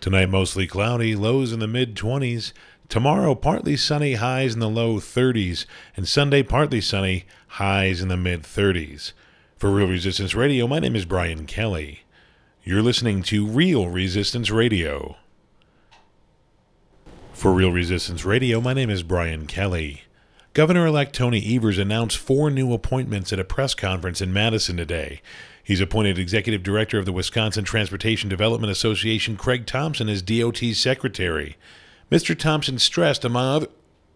Tonight, mostly cloudy, lows in the mid-20s. Tomorrow, partly sunny, highs in the low 30s. And Sunday, partly sunny, highs in the mid-30s. For Real Resistance Radio, my name is Brian Kelly. You're listening to Real Resistance Radio. For Real Resistance Radio, my name is Brian Kelly. Governor-elect Tony Evers announced 4 new appointments at a press conference in Madison today. He's appointed Executive Director of the Wisconsin Transportation Development Association, Craig Thompson, as DOT Secretary. Mr. Thompson stressed, among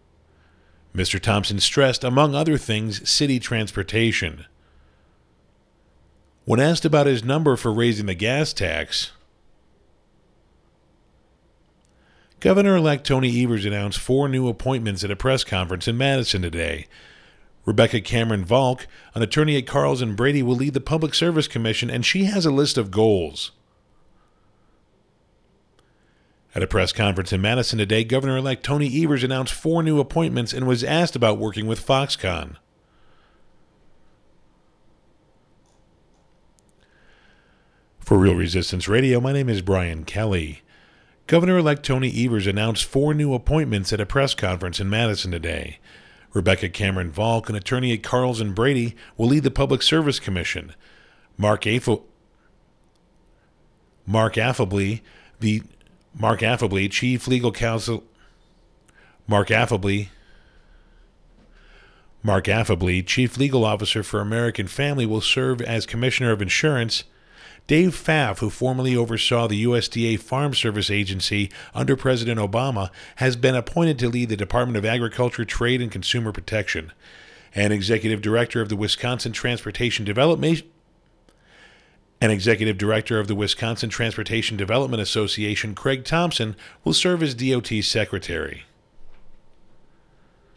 other things, city transportation. When asked about his number for raising the gas tax, Governor-elect Tony Evers announced 4 new appointments at a press conference in Madison today. Rebecca Cameron Valk, an attorney at Carls and Brady, will lead the Public Service Commission, and she has a list of goals. At a press conference in Madison today, Governor-elect Tony Evers announced 4 new appointments and was asked about working with Foxconn. For Real Resistance Radio, my name is Brian Kelly. Governor-elect Tony Evers announced 4 new appointments at a press conference in Madison today. Rebecca Cameron Valk, an attorney at Carls and Brady, will lead the Public Service Commission. Mark Affably, Chief Legal Counsel. Mark Affably, Chief Legal Officer for American Family, will serve as Commissioner of Insurance. Dave Pfaff, who formerly oversaw the USDA Farm Service Agency under President Obama, has been appointed to lead the Department of Agriculture, Trade, and Consumer Protection. And Executive Director of the Wisconsin Transportation Development Association, Craig Thompson, will serve as DOT Secretary.